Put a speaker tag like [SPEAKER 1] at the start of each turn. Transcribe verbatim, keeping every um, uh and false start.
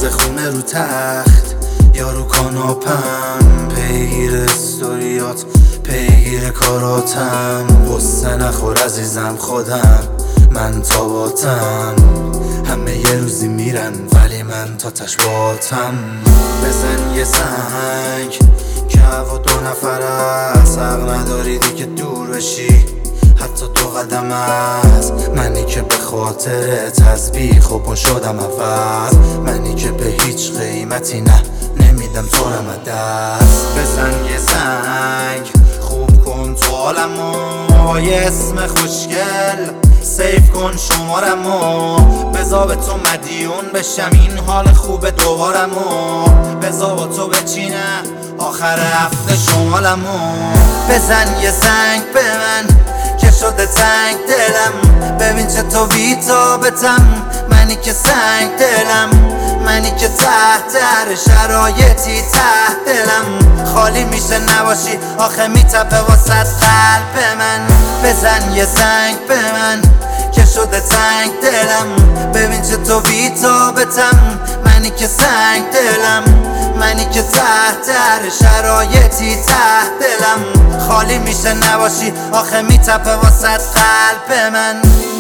[SPEAKER 1] خونه رو تخت یا رو کاناپم، پیگیر استوریات پیگیر کاراتم. قصه نخور عزیزم خودم من تاباتم، همه یه روزی میرن ولی من تا تش باتم. بزن یه سنگ که هوا دو نفر است، حق نداری دیگه دور بشی حتی دو قدم است. منی که به خاطر تسبیح خوب شدم عوض، منی که به هیچ قیمتی نه نمیدم تو رم دست. بزن یه زنگ خوب کن تو عالمو، یه اسم خوشگل سیف کن شمارمو، بذار به تو مدیون بشم این حال خوب دوبارمو، بذار با تو بچینم آخر هفته شمالمو. بزن یه زنگ به من که شده تنگ دلم، ببین چه تو بی‌تابتم، منی که سنگ دلم، منی که تحت هر شرایطی ته دلم خالی میشه نباشی آخه میتپه واسه قلب من. بزن یه زنگ به من که شده تنگ دلم، ببین چه تو بی‌تابتم، منی که سنگ دلم، منی که تحت هر شرایطی ته دلم خالی میشه نباشی آخه میتپه واسه قلب من.